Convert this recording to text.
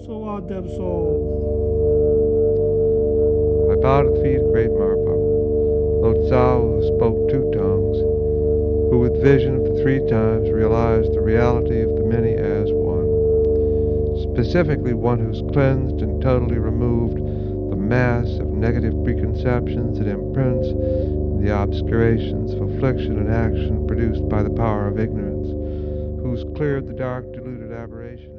So art thou soul. I bowed at the feet of great Marpa, Lotso, who spoke two tongues, who with vision of the three times realized the reality of the many as one, specifically one who's cleansed and totally removed the mass of negative preconceptions and imprints and the obscurations of affliction and action produced by the power of ignorance, who's cleared the dark deluded aberration